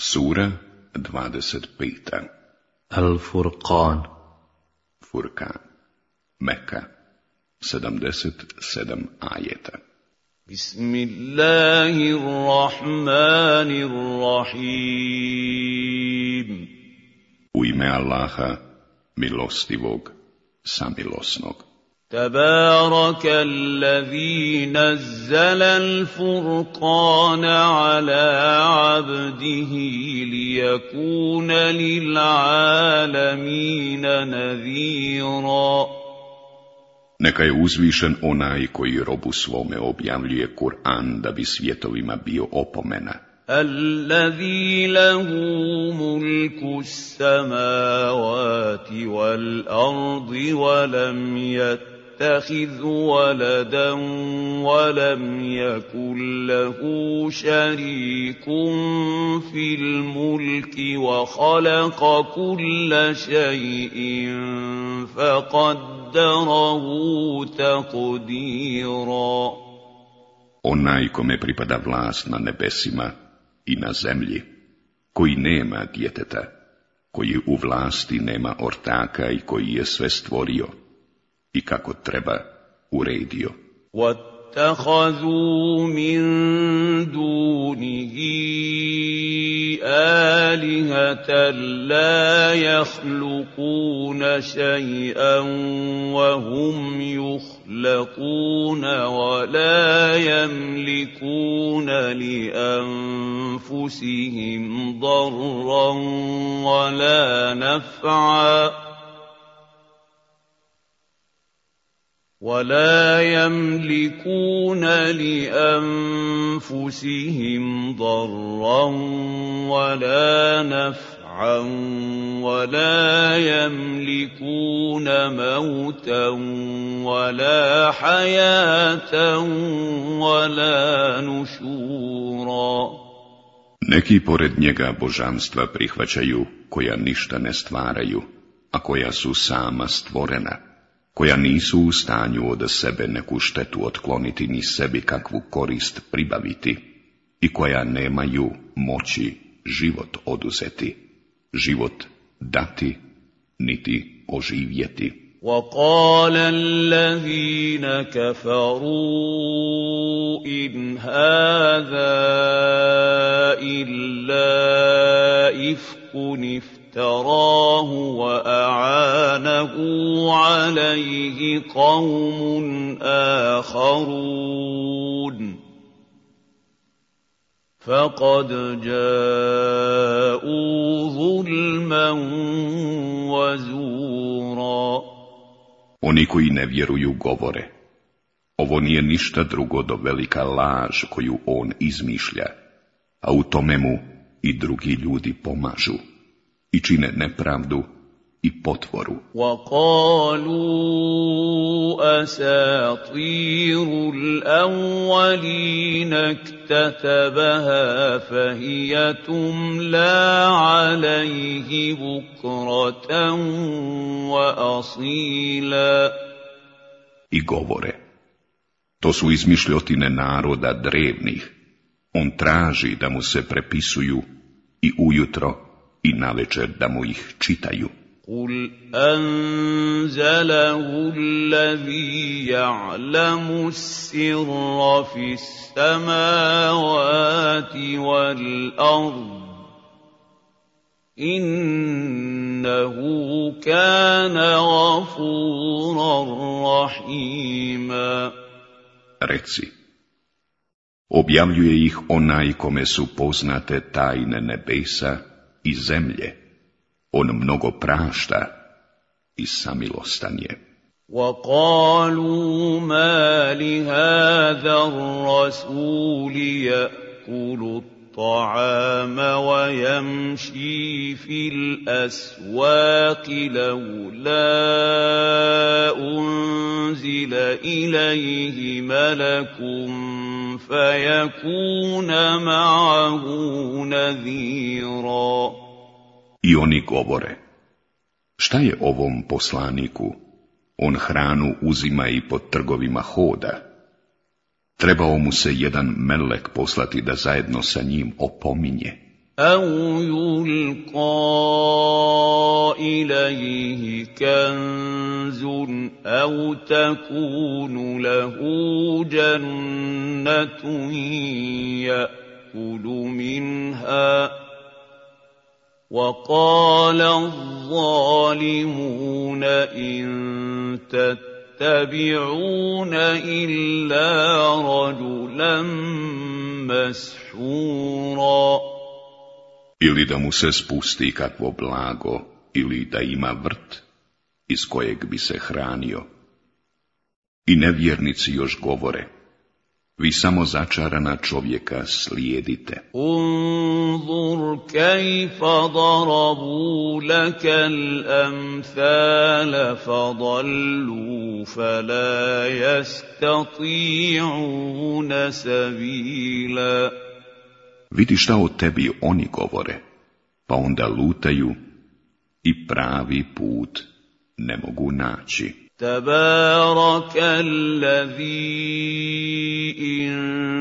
Sura 25. Al-Furqan. Furkan. Meka. 77 ajeta. Bismillahirrahmanirrahim. U ime Allaha, milostivog, samilosnog. تبارك الذي نزل الفرقان على عبده ليكون للعالمين نذيرا. Neka je uzvišen onaj koji robu svome objavljuje Kur'an da bi svjetovima bio opomena. الذي له ملك السماوات والأرض ولم يتخذ ولدا ولم يكن له شريك في الملك وخلق كل شيء فقدره تقديرا. Onaj kome pripada vlast na nebesima i na zemlji, koji nema djeteta, koji u vlasti nema ortaka i koji je sve stvorio i kako treba uredio. وَاتَّخَذُوا مِن دُونِهِ آلِهَةً لَّا يَخْلُقُونَ شَيْئًا وَهُمْ يُخْلَقُونَ وَلَا يَمْلِكُونَ لِأَنفُسِهِمْ ضَرًّا وَلَا نَفْعًا ولا يملكون لأنفسهم ضرا ولا نفعا ولا يملكون موتا ولا حياة ولا نشورا. Neki pored njega božanstva prihvaćaju koja ništa ne stvaraju, a koja su sama stvorena, koja nisu u stanju od sebe neku štetu otkloniti ni sebi kakvu korist pribaviti i koja nemaju moći život oduzeti, život dati niti oživjeti. وَقَالَ الَّذِينَ كَفَرُوا إِنْ هَذَا إِلَّا إِفْكٌ افتراه وأعانه عليه قوم آخرون فقد جاءوا ظلما وزورا. Oni koji ne vjeruju govore, ovo nije ništa drugo do velika laž koju on izmišlja, a u tome mu i drugi ljudi pomažu i čine nepravdu i potvoru. وَقَالُوا أَسَاطِيرُ الْأَوَّلِينَ اكْتَتَبَهَا فَهِيَ تُمْلَى عَلَيْهِ بُكْرَةً وَأَصِيلًا. I govore, to su izmišljotine naroda drevnih, on traži da mu se prepisuju i ujutro i navečer da mu ih čitaju. قُلْ أَنزَلَهُ الَّذِي يَعْلَمُ السِّرَّ فِي السَّمَاوَاتِ وَالْأَرْضِ إِنَّهُ كَانَ غَفُورًا رَّحِيمًا. Reci, objavljuje ih onaj kome su poznate tajne nebesa i zemlje. On mnogo prašta i samilostan je. وَقَالُوا مَا لِهَذَا الرَّسُولِ يَأْكُلُ الطَّعَامَ وَيَمْشِي فِي الْأَسْوَاقِ لَوْلَا أُنزِلَ إِلَيْهِ مَلَكٌ فَيَكُونَ مَعَهُ نَذِيرًا. I oni govore, šta je ovom poslaniku? On hranu uzima i po trgovima hoda. Trebao mu se jedan melek poslati da zajedno sa njim opominje. أَوْ يُلْقَىٰ إِلَيْهِ كَنزٌ أَوْ تَكُونُ لَهُ جَنَّةٌ يَأْكُلُ مِنْهَا وَقَالَ الظَّالِمُونَ إِن تَتَّبِعُونَ إِلَّا رَجُلًا مَسْحُورًا. Ili da mu se spusti kakvo blago, ili da ima vrt iz kojeg bi se hranio. I nevjernici još govore, vi samo začarana čovjeka slijedite. Unzur kejfa darabu laka al-amthala fadallu fala yastati'una sabila. Vidi šta o tebi oni govore, pa onda lutaju i pravi put ne mogu naći. Tabaraka allazi in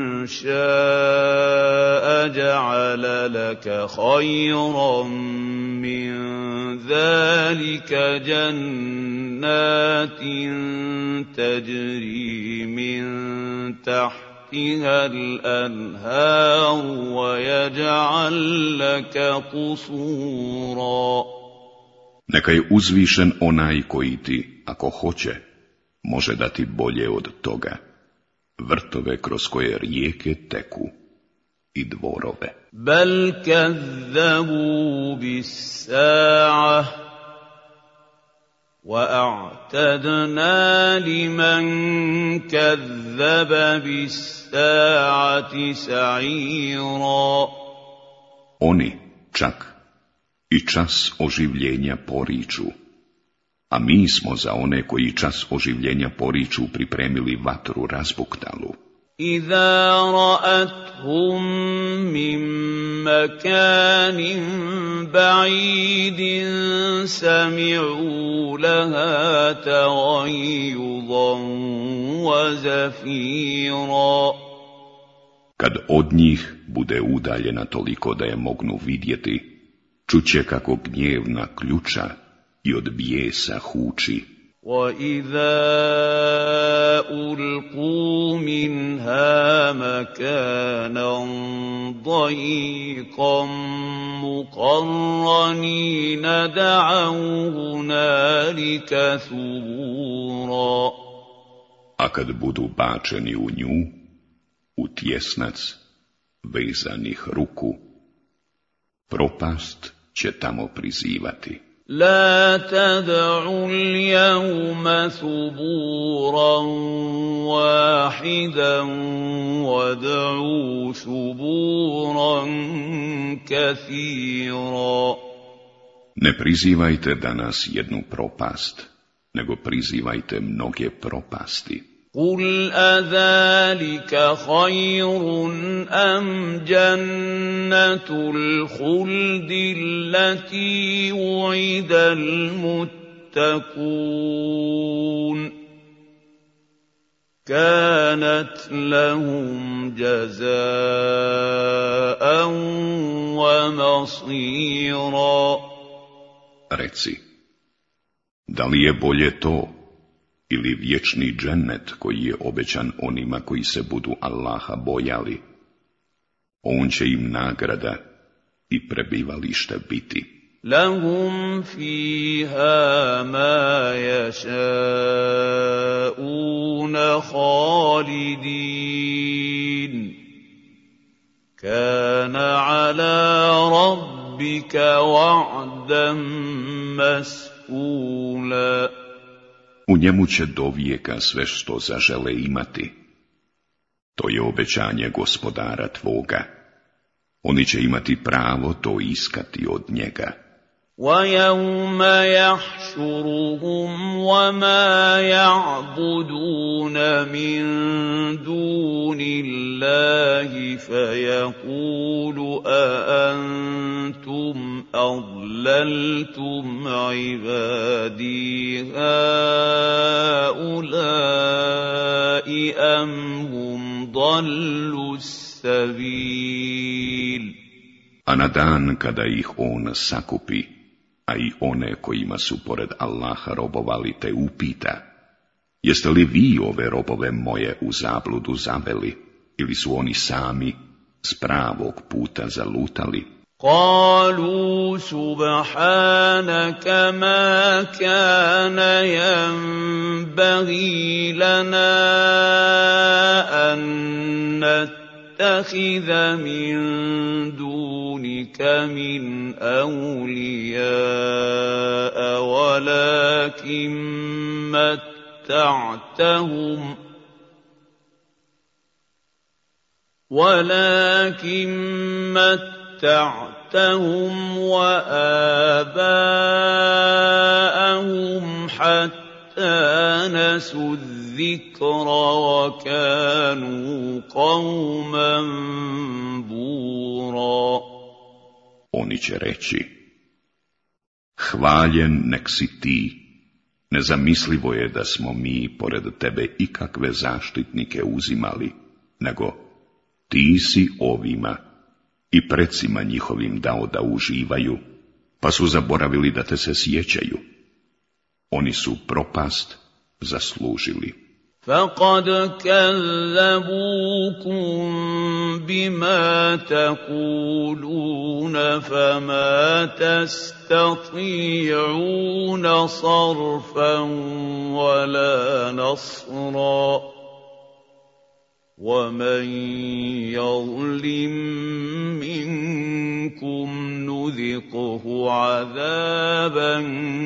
ša'a ja'ala laka khayran min zalika jannatin tajri min tahtiha al-anhar wa yaj'al laka qusura. Neka je uzvišen onaj koji ti, ako hoće, može dati bolje od toga, vrtove kroz koje rijeke teku i dvorove. Bal kazzabu bis sa'a wa a'tadna liman kazzaba bis sa'ati sa'ira. Oni čak i čas oživljenja poriču, a mi smo za one koji čas oživljenja poriču pripremili vatru razbuktalu. Iza ra'athum min makanin ba'idin sami'u laha taghayyudan wa zafira. Kad od njih bude udaljena toliko da je mognu vidjeti, čuće kako gnjevna ključa i od bijesa huči. وَإِذَا أُلْقُوا مِنْهَا مَكَانًا ضَيِّقًا مُقَرَّنِينَ دَعَوْا هُنَالِكَ ثُبُورًا. A kad budu bačeni u nju, u tjesnac vezanih ruku, propast će tamo prizivati. La tad'u al-yawma thuburan wahidan wad'u thuburan kathira. Ne prizivajte danas jednu propast, nego prizivajte mnoge propasti. قُلْ أَذَلِكَ خَيْرٌ أَمْ جَنَّةُ الْخُلْدِ الَّتِي وُعِدَ الْمُتَّقُونَ كَانَتْ لَهُمْ جَزَاءً وَمَصِيرًا. Reci, da li je bolje to ili vječni džennet koji je obećan onima koji se budu Allaha bojali? On će im nagrada i prebivalište biti. Lahum fiha ma yasha'una khalidin. Kana ala rabbika wa'dan mas'ula. U njemu će dovijeka sve što zažele imati. To je obećanje gospodara tvoga. Oni će imati pravo to iskati od njega. وَيَوْمَ يَحْشُرُهُمْ وَمَا يَعْبُدُونَ مِن دُونِ اللَّهِ فَيَقُولُ أَأَنْتُمْ أَضْلَلْتُمْ عِبَادِي هَؤُلَاءِ أَمْ هُمْ ضَلُّوا السَّبِيلَ. A na dan kada ih on sakupi, a i one kojima su pored Allaha robovali, te upita: jeste li vi ove robove moje u zabludu zaveli, ili su oni sami s pravog puta zalutali? قالوا سبحانك ما كان ينبغي لنا أن نتخذ من دونك من أولياء ولكن متعتهم وآباءهم حتى نسوا الذكر وكانوا قوما بورا. Oni će reći: hvaljen nek si ti, nezamislivo je da smo mi pored tebe ikakve zaštitnike uzimali, nego ti si ovima i precima njihovim dao da uživaju, pa su zaboravili da te se sjećaju. Oni su propast zaslužili. فَقَدْ كَذَّبُوكُم بِمَا تَقُولُونَ فَمَا تَسْتَطِيعُونَ صَرْفًا وَلَا نَصْرًا وَمَن يَظْلِم مِّنكُمْ نُذِقْهُ عَذَابًا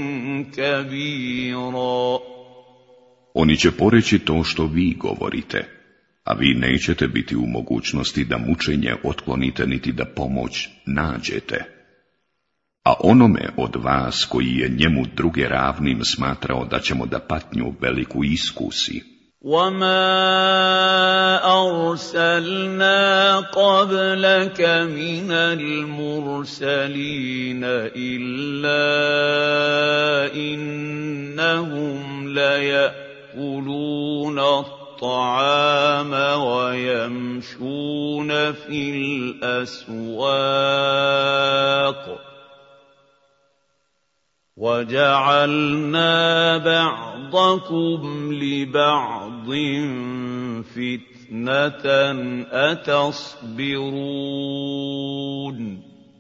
كَبِيرًا. Oni će poreći to što vi govorite, a vi nećete biti u mogućnosti da mučenje otklonite niti da pomoć nađete. A onome od vas koji je njemu druge ravnim smatrao da ćemo da patnju veliku iskusi. وَمَا أَرْسَلْنَا قَبْلَكَ مِنَ الْمُرْسَلِينَ إِلَّا إِنَّهُمْ لَيَأْكُلُونَ الطَّعَامَ وَيَمْشُونَ فِي الْأَسْوَاقِ وَجَعَلْنَا بَعْضَكُمْ لِبَعْضٍ فِتْنَةً أَتَصْبِرُونَ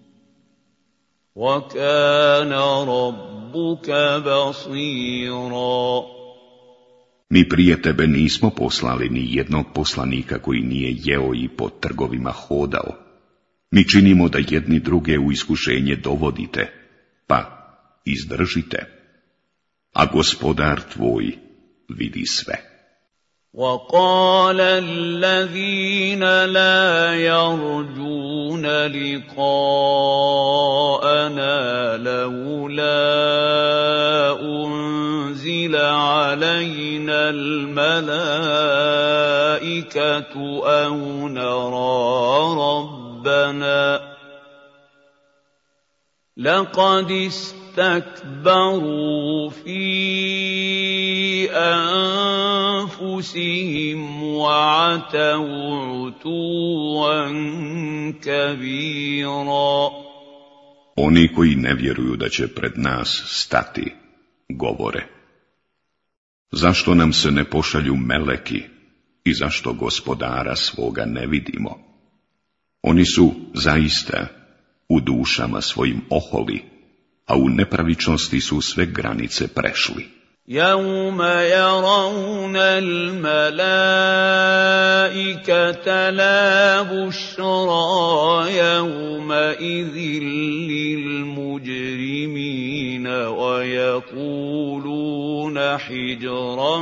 وَكَانَ رَبُّكَ بَصِيرًا. Mi prije tebe nismo poslali ni jednog poslanika koji nije jeo i po trgovima hodao. Mi činimo da jedni druge u iskušenje dovodite, pa izdržite, a Gospodar tvoj vidi sve. وَقَالَ الَّذِينَ لَا يَرْجُونَ لِقَاءَنَا لَوْلَا أُنزِلَ عَلَيْنَا الْمَلَائِكَةُ أَوْ نَرَىٰ رَبَّنَا لَقَدِ اسْتَكْبَرُوا فِي أَنفُسِهِمْ وَعَتَوْا عُتُوًّا كَبِيرًا. Oni koji ne vjeruju da će pred nas stati, govore: zašto nam se ne pošalju meleki i zašto Gospodara svoga ne vidimo? Oni su zaista u dušama svojim oholi, a u nepravičnosti su sve granice prešli. يَوْمَ يَرَوْنَ الْمَلَائِكَةَ لَا بُشْرَىٰ يَوْمَئِذٍ لِّلْمُجْرِمِينَ وَيَقُولُونَ حِجْرًا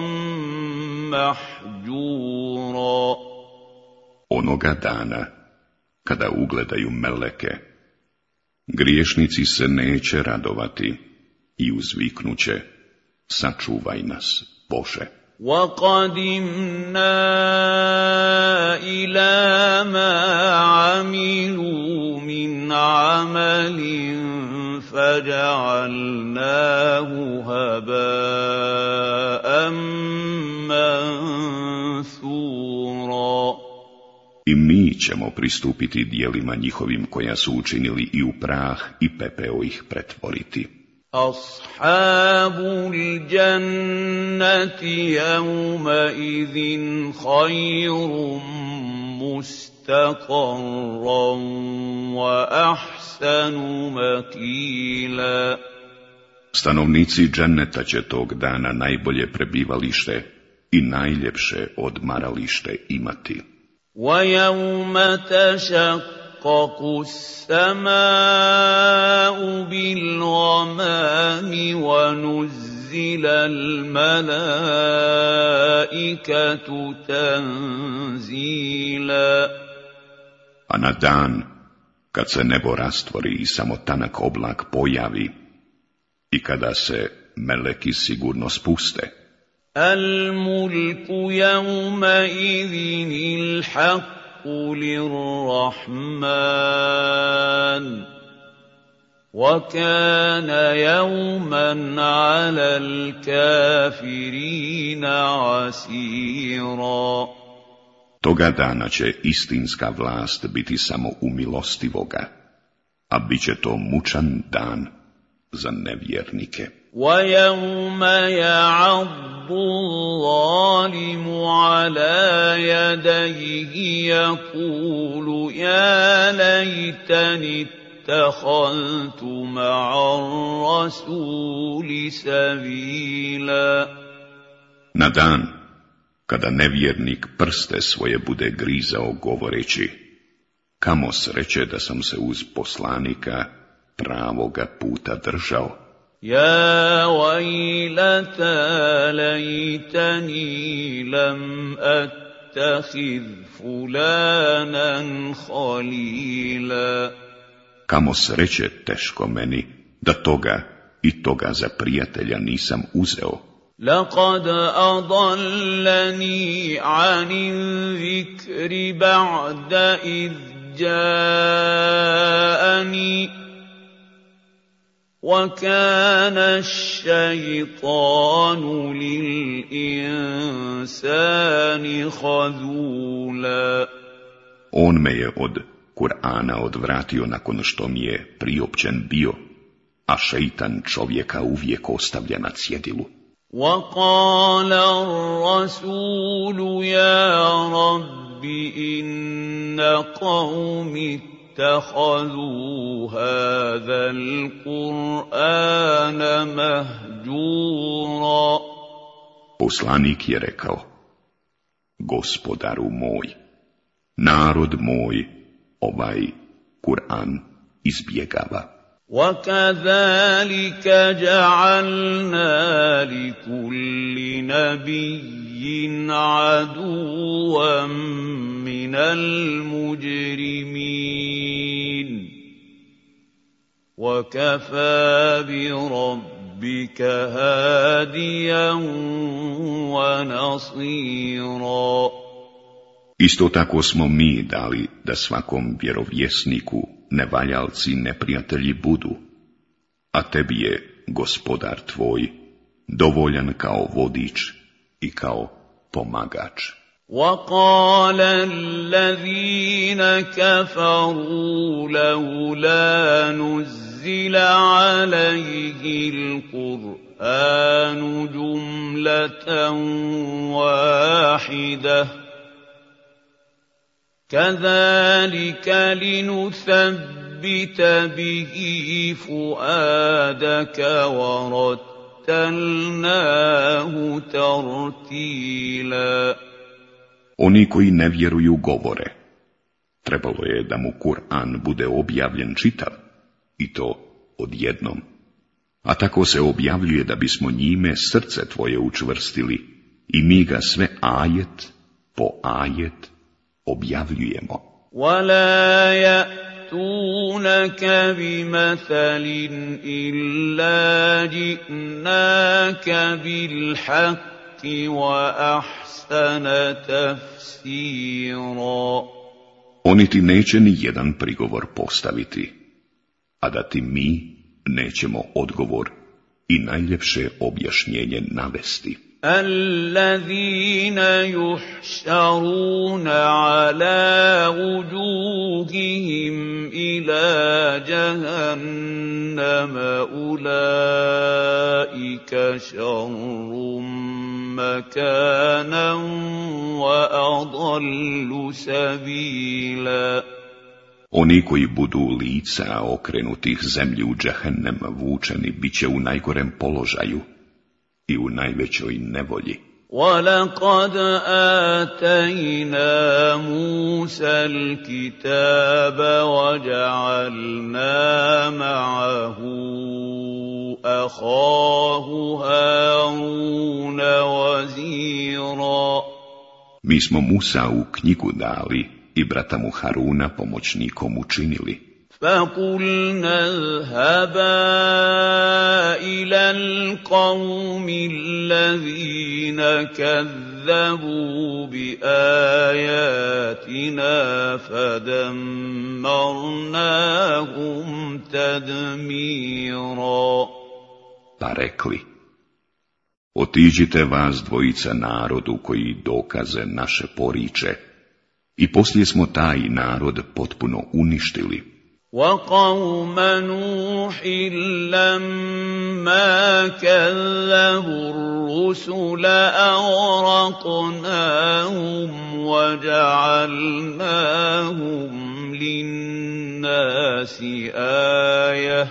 مَحْجُورًا. Onoga dana, kada ugledaju meleke, griješnici se neće radovati i uzviknuće: sačuvaj nas, Bože. وَقَدِمْنَا إِلَىٰ مَا عَمِلُوا مِنْ عَمَلٍ فَجَعَلْنَاهُ هَبَاءً مَّنثُورًا. I mi ćemo pristupiti dijelima njihovim koja su učinili i u prah i pepeo ih pretvoriti. Ashabul jannati yawma idhin khayrun mustaqarran wa ahsanu makila. Stanovnici dženneta će tog dana najbolje prebivalište i najljepše odmaralište imati. وَيَوْمَ تَشَقَّقُ السَّمَاءُ بِالْغَمَامِ وَنُزِّلَ الْمَلَائِكَةُ تَنزِيلًا. A na dan, kad se nebo rastvori i samo tanak oblak pojavi, i kada se meleki sigurno spuste, الْمُلْكُ يَوْمَئِذٍ الْحَقُّ لِلرَّحْمَنِ وَكَانَ يَوْمًا عَلَى الْكَافِرِينَ عَسِيرًا. toga dana će istinska vlast biti samo u milostivoga, a bit će to mučan dan za nevjernike. وَيَوْمَ يَعَضُّ الظَّالِمُ عَلَى يَدَيْهِ يَقُولُ يَا لَيْتَنِي اتَّخَذْتُ مَعَ الرَّسُولِ سَبِيلًا. Na dan, kada nevjernik prste svoje bude grizao govoreći, kamo sreće da sam se uz poslanika pravoga puta držao. يا ويلتى ليتني لم أتخذ فلانا خليلا. Kamo sreće teško meni da toga i toga za prijatelja nisam uzeo. لقد أضلني عن الذكر بعد إذ جاءني وَكَانَ الشَّيْطَانُ لِلْإِنسَانِ خَذُولًا. On me je od Kur'ana odvratio nakon što mi je priopćen bio, a šeitan čovjeka uvijek ostavlja na cjedilu. وَقَالَ الرَّسُولُ يَا رَبِّ إِنَّ قَوْمِي اتَّخَذُوا هَذَا الْقُرْآنَ مَهْجُورًا. Poslanik je rekao, Gospodaru moj, narod moj ovaj Kur'an izbjegava. وَكَذَلِكَ جَعَلْنَا لِكُلِّ نَبِيٍّ عَدُوًّا مِّنَ الْمُجْرِمِينَ وَكَفَى بِرَبِّكَ هَادِيًا وَنَصِيرًا. Isto tako smo mi dali da svakom vjerovjesniku nevaljalci neprijatelji budu, a tebi je Gospodar tvoj dovoljan kao vodič i kao pomagač. وَقَالَ الَّذِينَ كَفَرُوا لَوْلَا نُزِّلَ عَلَيْهِ الْقُرْآنُ جُمْلَةً وَاحِدَةً كَذَلِكَ لِنُثَبِّتَ بِهِ فُؤَادَكَ وَرَتَّلْنَاهُ تَرْتِيلًا. Oni koji ne vjeruju govore, trebalo je da mu Kur'an bude objavljen čitav, i to odjednom. A tako se objavljuje da bismo njime srce tvoje učvrstili i mi ga sve ajet po ajet objavljujemo. وَلَا يَأْتُونَكَ بِمَثَلٍ إِلَّا جِئْنَاكَ بِالْحَقِّ وَأَحْسَنَ تَفْسِيرًا. Oni ti neće ni jedan prigovor postaviti, a da ti mi nećemo odgovor i najljepše objašnjenje navesti. الذين يحشرون على وجوههم إلى جهنم أولئك شر مكانا وأضل سبيلا. Oni koji budu lica okrenutih zemlji u džehennem vučeni bit će u najgorem položaju i u najvećoj nevolji. وَلَقَدْ آتَيْنَا مُوسَى الْكِتَابَ وَجَعَلْنَا مَعَهُ أَخَاهُ هَارُونَ وَزِيرًا. Mi smo Musa u knjigu dali i brata mu Haruna pomoćnikom učinili. فَقُلْنَا اذْهَبَا إِلَى الْقَوْمِ الَّذِينَ كَذَّبُوا بِآيَاتِنَا فَدَمَّرْنَاهُمْ تَدْمِيرًا. Pa rekli, otiđite vas dvojica narodu koji dokaze naše poriče, i poslije smo taj narod potpuno uništili. وَقَوْمَ نُوحٍ لَمَّا كَذَّبُوا الرُّسُلَ أَغْرَقْنَاهُمْ وَجَعَلْنَاهُمْ لِلنَّاسِ آيَةً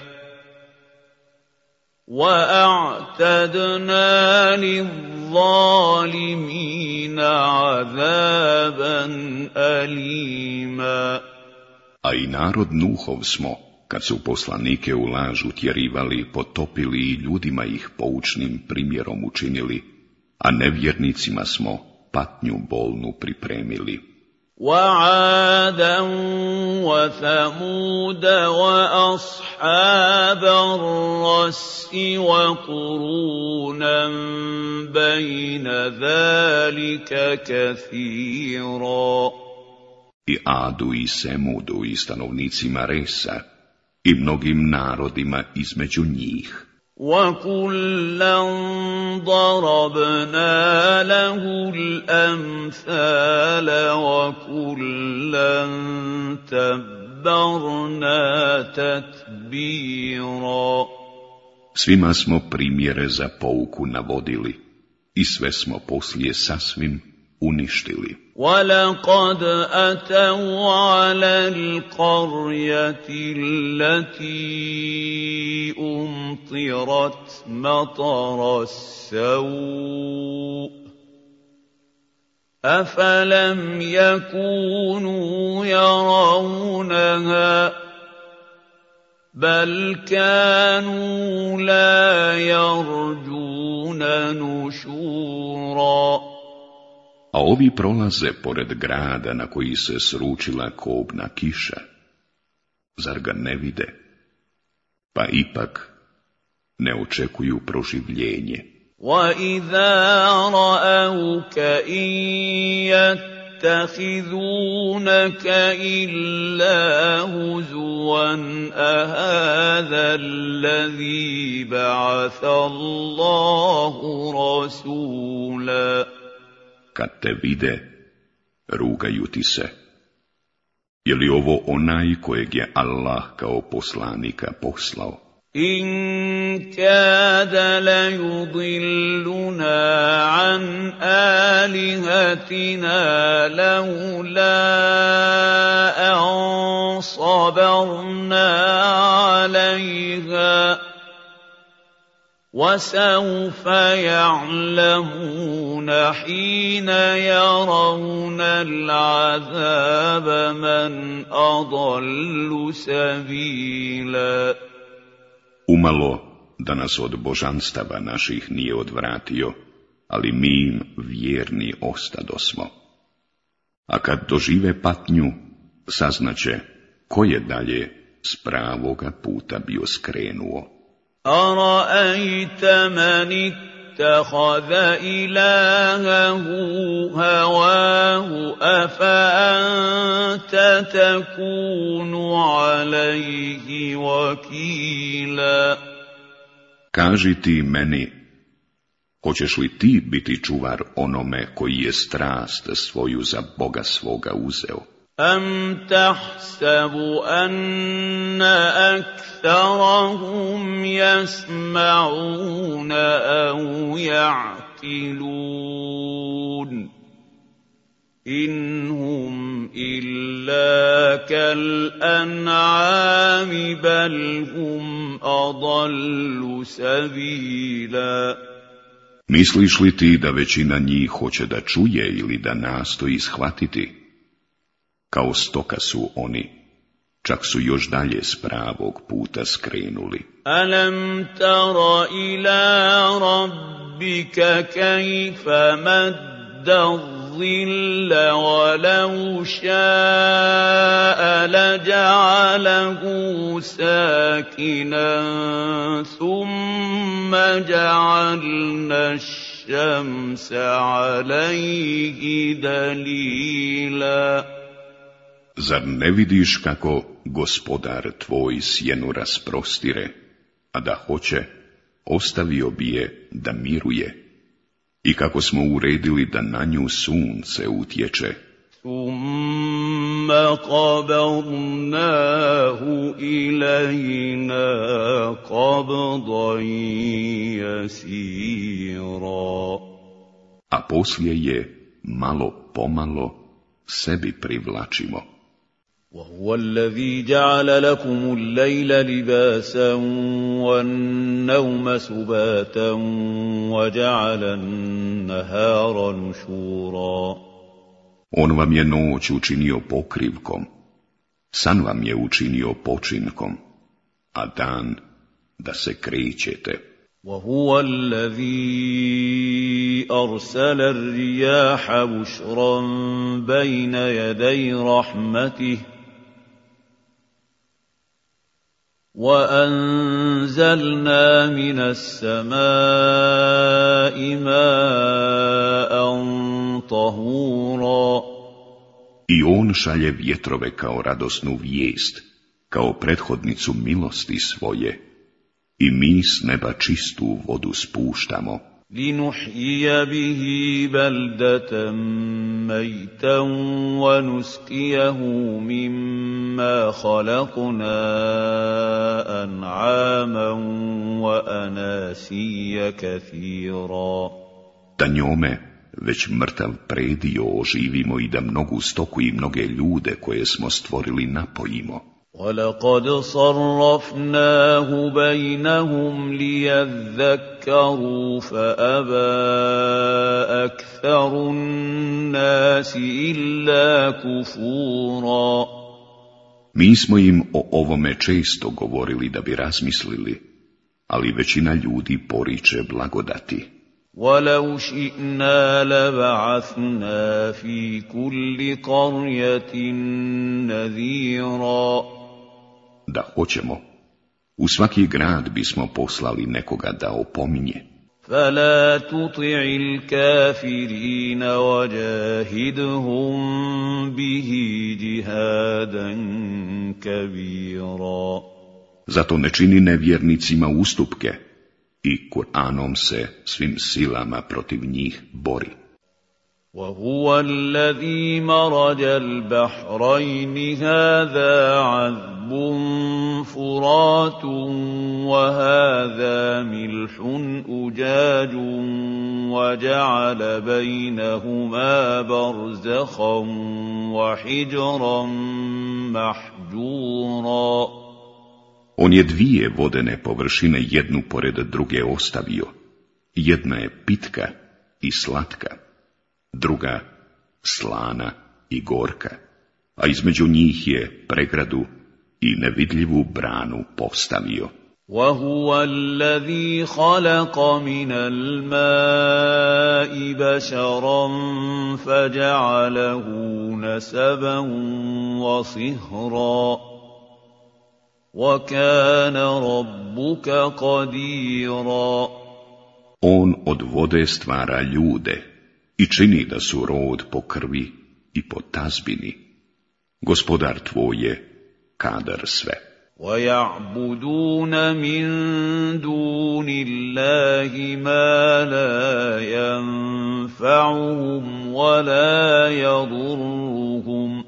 وَأَعْتَدْنَا لِلظَّالِمِينَ عَذَابًا أَلِيمًا. A i narod Nuhov smo, kad su poslanike u laž utjerivali, potopili i ljudima ih poučnim primjerom učinili, a nevjernicima smo patnju bolnu pripremili. وَعَادًا وَثَمُودَ وَأَصْحَابَ الرَّسِّ وَقُرُونًا بَيْنَ ذَلِكَ كَثِيرًا. I Adu i Semudu i stanovnicima Resa i mnogim narodima između njih. وَكُلًّا ضَرَبْنَا لَهُ الْأَمْثَالَ وَكُلًّا تَبَّرْنَا تَتْبِيرًا. Svima smo primjere za pouku navodili i sve smo poslije sasvim uništili. وَلَقَدْ أَتَوْا عَلَى الْقَرْيَةِ الَّتِي أُمْطِرَتْ مَطَرَ السَّوْءِ أَفَلَمْ يَكُونُوا يَرَوْنَهَا بَلْ كَانُوا لَا يَرْجُونَ نُشُورًا. A ovi prolaze pored grada na koji se sručila kobna kiša. Zar ga ne vide? Pa ipak ne očekuju proživljenje. وَإِذَا رَأَوْكَ إِن يَتَّخِذُونَكَ إِلَّا هُزُوًا أَهَذَا الَّذِي بَعَثَ اللَّهُ رَسُولًا. Kad te vide, rugaju ti se. Je li ovo onaj kojeg je Allah kao poslanika poslao? إِن كَادَ لَيُضِلُّنَا عَنْ آلِهَتِنَا لَوْلَا أَن صَبَرْنَا عَلَيْهَا وَسَوْفَ يَعْلَمُونَ حِينَ يَرَوْنَ الْعَذَابَ مَنْ أَضَلُّ سَبِيلًا. Umalo da nas od božanstava naših nije odvratio, ali mi im vjerni ostadosmo. A kad dožive patnju, saznaće ko je dalje s pravoga puta bio skrenuo. أَرَأَيْتَ مَنِ اتَّخَذَ إِلَٰهَهُ هَوَاهُ أَفَأَنتَ تَكُونُ عَلَيْهِ وَكِيلًا. Kaži ti meni, Hoćeš li ti biti čuvar onome koji je strast svoju za Boga svoga uzeo? أَمْ تَحْسَبُ أَنَّ أَكْثَرَهُمْ يَسْمَعُونَ أَوْ يَعْقِلُونَ إِنْ هُمْ إِلَّا كَالْأَنْعَامِ بَلْ هُمْ أَضَلُّ سَبِيلًا. Misliš li ti da većina njih hoće da čuje ili da nastoji shvatiti? Kao stoka su oni, čak su još dalje s pravog puta skrenuli. أَلَمْ تَرَ إِلَى رَبِّكَ كَيْفَ مَدَّ الظِّلَّ وَلَوْ شَاءَ لَجَعَلَهُ سَاكِنًا ثُمَّ جَعَلْنَا الشَّمْسَ عَلَيْهِ دَلِيلًا. Zar ne vidiš kako Gospodar tvoj sjenu rasprostire, a da hoće, ostavio bi je da miruje, i kako smo uredili da na nju sunce utječe? ثُمَّ قَبَضْنَاهُ إِلَيْنَا قَبْضًا يَسِيرًا. A poslije je, malo pomalo, sebi privlačimo. وَهُوَ الَّذِي جَعَلَ لَكُمُ اللَّيْلَ لِبَاسًا وَالنَّوْمَ سُبَاتًا وَجَعَلَ النَّهَارَ نُشُورًا. On vam je noć učinio pokrivkom, san vam je učinio počinkom, a dan da se krećete. وَهُوَ الَّذِي أَرْسَلَ الرِّيَاحَ بُشْرًا بَيْنَ يَدَيْ رَحْمَتِهِ وَأَنزَلْنَا مِنَ السَّمَاءِ مَاءً طَهُورًا. I on šalje vjetrove kao radosnu vijest, kao prethodnicu milosti svoje, i mi s neba čistu vodu spuštamo. لِنُحْيِيَ بِهِ بَلْدَةً مَيْتًا وَنُسْقِيَهُ مِمَّا خَلَقْنَا أَنْعَامًا وَأَنَاسِيَّ كَثِيرًا. Da njome, već mrtav predio, oživimo i da mnogu stoku i mnoge ljude koje smo stvorili napojimo. وَلَقَدْ صَرَّفْنَاهُ بَيْنَهُمْ لِيَذَّكَّرُوا فَأَبَى أَكْثَرُ النَّاسِ إِلَّا كُفُورًا. Mi smo im o ovome često govorili da bi razmislili, ali većina ljudi poriče blagodati. وَلَوْ شِئْنَا لَبَعَثْنَا فِي كُلِّ قَرْيَةٍ نَذِيرًا. Da hoćemo, u svaki grad bismo poslali nekoga da opominje. فَلَا تُطِعِ الْكَافِرِينَ وَجَاهِدْهُم بِهِ جِهَادًا كَبِيرًا. Zato ne čini nevjernicima ustupke i Kur'anom se svim silama protiv njih bori. وَهُوَ الَّذِي مَرَجَ الْبَحْرَيْنِ هَذَا عَذْبٌ فُرَاتٌ وَهَذَا مِلْحٌ أُجَاجٌ وَجَعَلَ بَيْنَهُمَا بَرْزَخًا وَحِجْرًا مَحْجُورًا. On je dvije vodene površine jednu pored druge ostavio. Jedna je pitka i slatka, druga slana i gorka, a između njih je pregradu i nevidljivu branu postavio. وَهُوَ الَّذِي خَلَقَ مِنَ الْمَاءِ بَشَرًا فَجَعَلَهُ نَسَبًا وَصِهْرًا وَكَانَ رَبُّكَ قَدِيرًا. On od vode stvara ljude i čini da su rod po krvi i po tazbini. Gospodar tvoj je kadar sve. وَيَعْبُدُونَ مِن دُونِ اللَّهِ مَا لَا يَنفَعُهُمْ وَلَا يَضُرُّهُمْ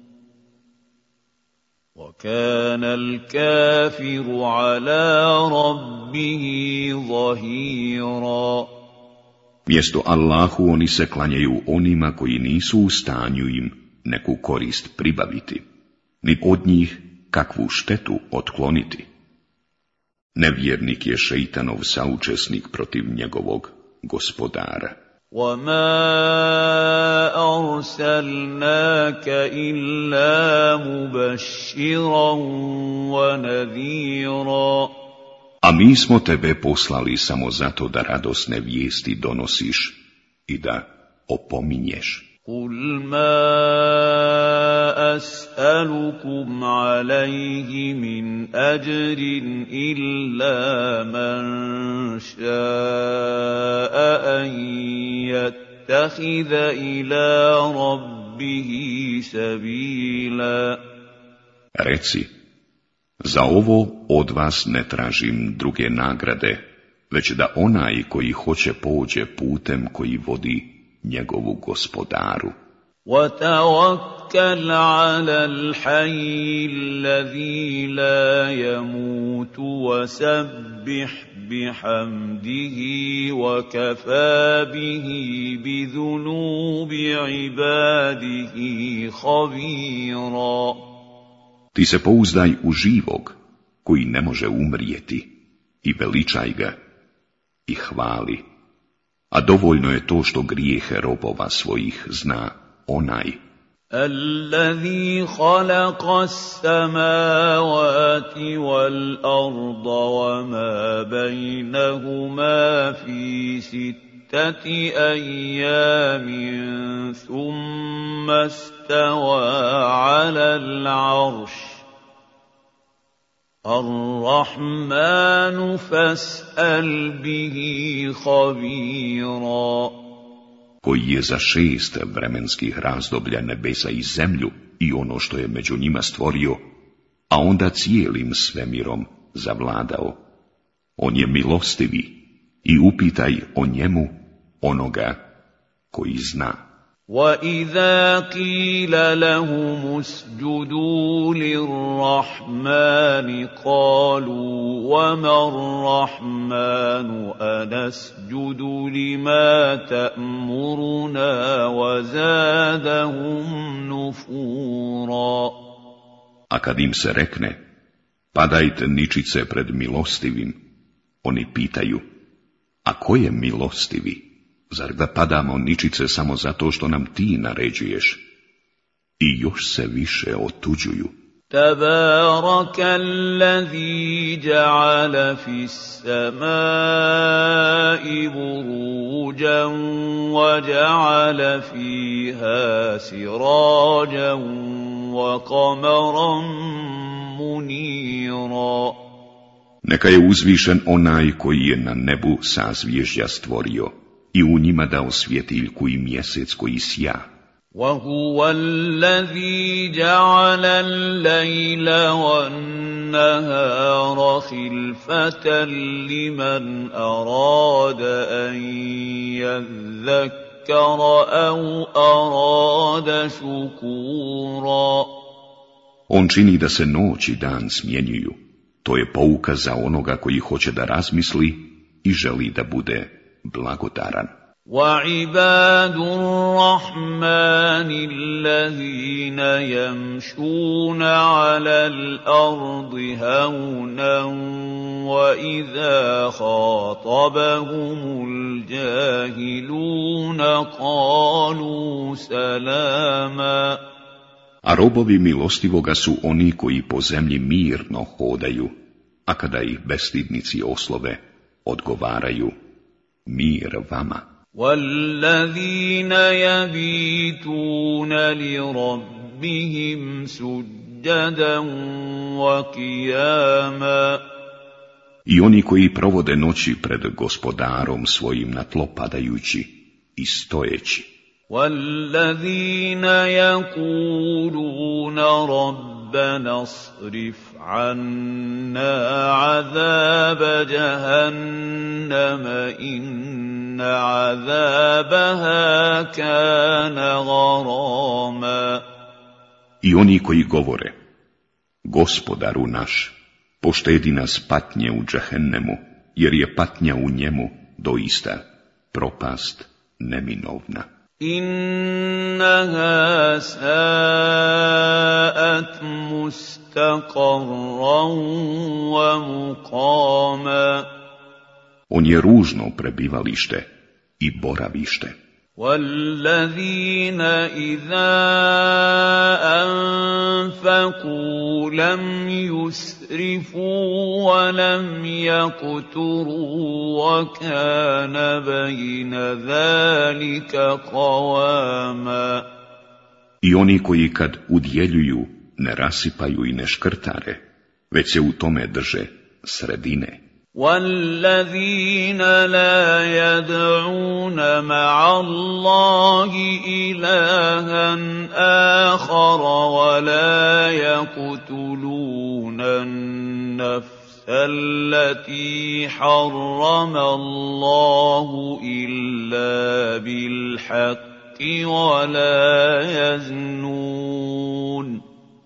وَكَانَ الْكَافِرُ عَلَىٰ رَبِّهِ ظَهِيرًا. Mjesto Allahu oni se klanjaju onima koji nisu u stanju im neku korist pribaviti, ni od njih kakvu štetu otkloniti. Nevjernik je šeitanov saučesnik protiv njegovog gospodara. وَمَا أَرْسَلْنَاكَ إِلَّا مُبَشِّرًا وَنَذِيرًا. A mi smo tebe poslali samo zato da radosne vijesti donosiš i da opominješ. قُلْ مَا أَسْأَلُكُمْ عَلَيْهِ مِنْ أَجْرٍ إِلَّا مَنْ شَاءَ أَنْ يَتَّخِذَ إِلَى رَبِّهِ سَبِيلًا. Reci, za ovo od vas ne tražim druge nagrade, već da onaj koji hoće pođe putem koji vodi njegovu gospodaru. وَتَوَكَّلْ عَلَى الْحَيِّ الَّذِي لَا يَمُوتُ وَسَبِّحْ بِحَمْدِهِ وَكَفَى بِهِ بِذُنُوبِ عِبَادِهِ خَبِيرًا. Ti se pouzdaj u živog, koji ne može umrijeti, i veličaj ga, i hvali. A dovoljno je to što grijehe robova svojih zna onaj. الَّذِي خَلَقَ السَّمَاوَاتِ وَالْأَرْضَ وَمَا بَيْنَهُمَا فِي 6 أَيَّامٍ ثُمَّ اسْتَوَىٰ عَلَى الْعَرْشِ الرَّحْمَنُ فَاسْأَلْ بِهِ خَبِيرًا. Koji je za 6 vremenskih razdoblja nebesa i zemlju i ono što je među njima stvorio, a onda cijelim svemirom zavladao. On je milostivi i upitaj o njemu onoga koji zna. وَإِذَا قِيلَ لَهُمُ اسْجُدُوا لِلرَّحْمَنِ قَالُوا وَمَا الرَّحْمَنُ أَنَسْجُدُ لِمَا تَأْمُرُنَا وَزَادَهُمْ نُفُورًا. A kad im se rekne, padajte ničice pred milostivim, oni pitaju, a ko je milostivi? Zar da padamo ničice samo zato što nam ti naređuješ? I još se više otuđuju. تَبَارَكَ الَّذِي جَعَلَ فِي السَّمَاءِ بُرُوجًا وَجَعَلَ فِيهَا سِرَاجًا وَقَمَرًا مُنِيرًا. Neka je uzvišen onaj koji je na nebu sazvježđa stvorio i u njima dao svjetiljku i mjesec koji sja. وَهُوَ الَّذِي جَعَلَ اللَّيْلَ وَالنَّهَارَ خِلْفَةً لِمَنْ أَرَادَ أَنْ يَذَّكَّرَ أَوْ أَرَادَ شُكُورًا. On čini da se noć i dan smjenjuju. To je pouka za onoga koji hoće da razmisli i želi da bude blagodaran. وَعِبَادُ الرَّحْمَنِ الَّذِينَ يَمْشُونَ عَلَى الْأَرْضِ هَوْنًا وَإِذَا خَاطَبَهُمُ الْجَاهِلُونَ قَالُوا سَلَامًا. A robovi milostivoga su oni koji po zemlji mirno hodaju, a kada ih bestidnici oslove, odgovaraju, mir vama. وَالَّذِينَ يَبِيتُونَ لِرَبِّهِمْ سُجَّدًا وَقِيَامًا. I oni koji provode noći pred gospodarom svojim na tlo padajući i stojeći. وَالَّذِينَ يَقُولُونَ رَبَّنَا اصْرِفْ عَنَّا عَذَابَ جَهَنَّمَ إِنَّ عَذَابَهَا كَانَ غَرَامًا. I oni koji govore: Gospodaru naš, poštedi nas patnje u džehennemu, jer je patnja u njemu doista propast neminovna. إِنَّهَا سَاءَتْ مُسْتَقَرًّا وَمُقَامًا. On je ružno prebivalište i boravište. وَالَّذِينَ إِذَا أَنفَقُوا لَمْ يُسْرِفُوا وَلَمْ يَقْتُرُوا وَكَانَ بَيْنَ ذَلِكَ قَوَامًا. I oni koji kad udjeljuju ne rasipaju i ne škrtare, već se u tome drže sredine. وَالَّذِينَ لَا يَدْعُونَ مَعَ اللَّهِ إِلَٰهًا آخَرَ وَلَا يَقْتُلُونَ النَّفْسَ الَّتِي حَرَّمَ اللَّهُ إِلَّا بِالْحَقِّ وَلَا يَزْنُونَ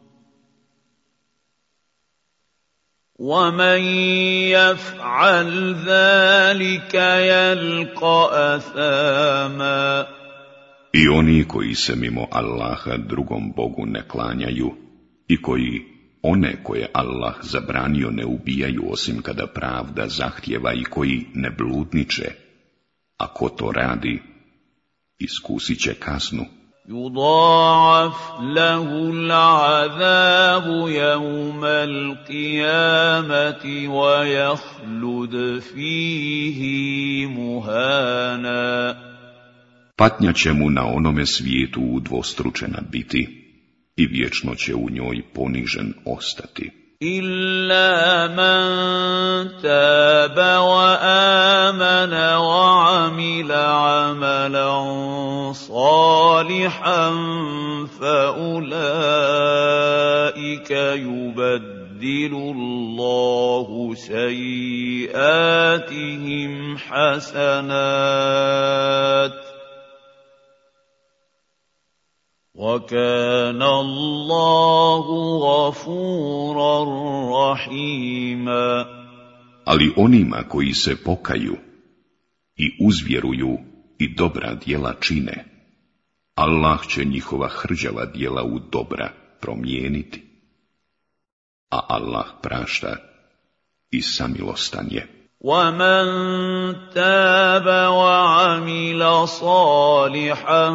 وَمَنْ يَفْعَلْ ذَلِكَ يَلْقَ أَثَامًا. I oni koji se mimo Allaha drugom Bogu ne klanjaju i koji one koje Allah zabranio ne ubijaju osim kada pravda zahtjeva i koji ne bludniče, a ko to radi, iskusit će kaznu. يُضَاعَفْ لَهُ الْعَذَابُ يَوْمَ الْقِيَامَةِ وَيَخْلُدْ فِيهِ مُهَانًا. Patnja će mu na onome svijetu udvostručena biti i vječno će u njoj ponižen ostati. إِلَّا مَن تَابَ وَآمَنَ وَعَمِلَ عَمَلًا صَالِحًا فَأُولَٰئِكَ يُبَدِّلُ اللَّهُ سَيِّئَاتِهِمْ حَسَنَاتٍ وَكَانَ اللَّهُ غَفُورًا رَحِيمًا. Ali onima koji se pokaju i uzvjeruju i dobra djela čine, Allah će njihova hrđava djela u dobra promijeniti, a Allah prašta i samilostan je. وَمَن تَابَ وَعَمِلَ صَالِحًا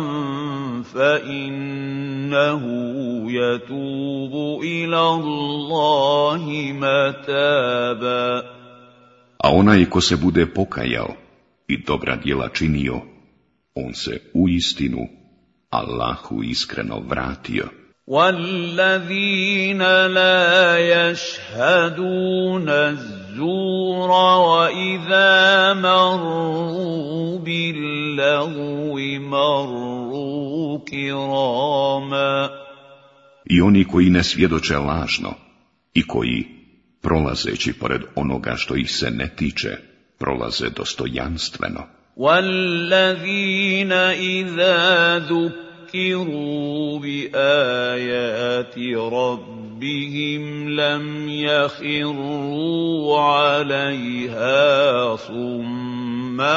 فَإِنَّهُ يَتُوبُ إِلَى اللَّهِ مَتَابًا. A onaj ko se bude pokajao i dobra djela činio, on se uistinu Allahu iskreno vratio. وَالَّذِينَ لَا يَشْهَدُونَ الزُّورَ وَإِذَا مَرُّوا بِاللَّغْوِ مَرُّوا كِرَامًا. I oni koji ne svjedoče lažno i koji, prolazeći pored onoga što ih se ne tiče, prolaze dostojanstveno. وَالَّذِينَ إِذَا ذُكِّرُوا بِآيَاتِ رَبِّهِمْ لَمْ يَخِرُّوا عَلَيْهَا صُمًّا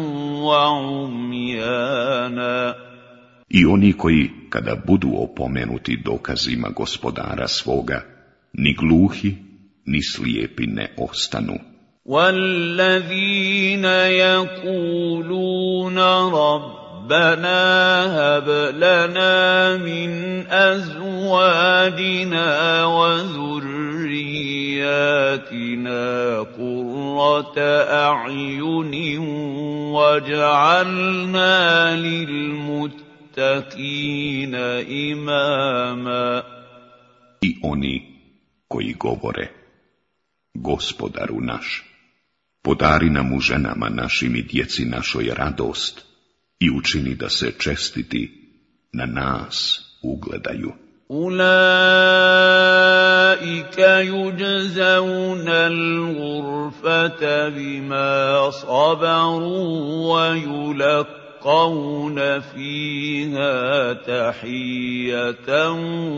وَعُمْيَانًا. I oni koji, kada budu opomenuti dokazima gospodara svoga, ni gluhi, ni slijepi ne ostanu. وَالَّذِينَ يَقُولُونَ رَبَّنَا هَبْ لَنَا مِنْ أَزْوَاجِنَا وَذُرِّيَّاتِنَا قُرَّةَ أَعْيُنٍ وَاجْعَلْنَا لِلْمُتَّقِينَ إِمَامًا. I oni koji govore: Gospodaru naš, podari nam u ženama našim i djeci našoj radost i učini da se čestiti na nas ugledaju. أولئك يجزون الغرفة بما صبروا ويلقون فيها تحية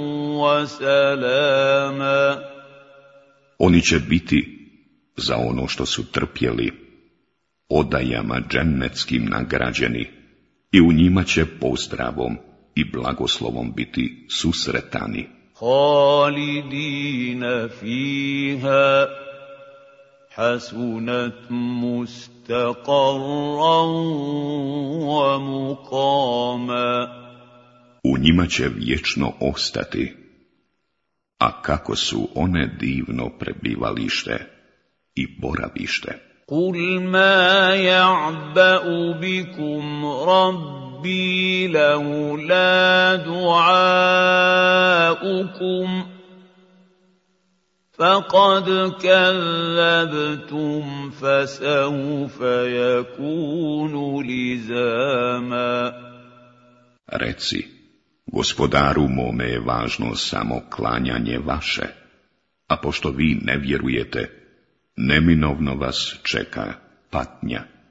وسلاما. Oni će biti za ono što su trpjeli odajama džennetskim nagrađeni i u njima će pozdravom i blagoslovom biti susretani. خالدين فيها حسنت مستقرا ومقاما. U njima će vječno ostati, a kako su one divno prebivalište i boravište. قل ما يعبأ بكم ربي لولا دعاؤكم فقد كذبتم فسوف يكون لزاما. Reci, gospodaru mome je važno samo klanjanje vaše, a pošto vi ne vjerujete, neminovno vas čeka patnja.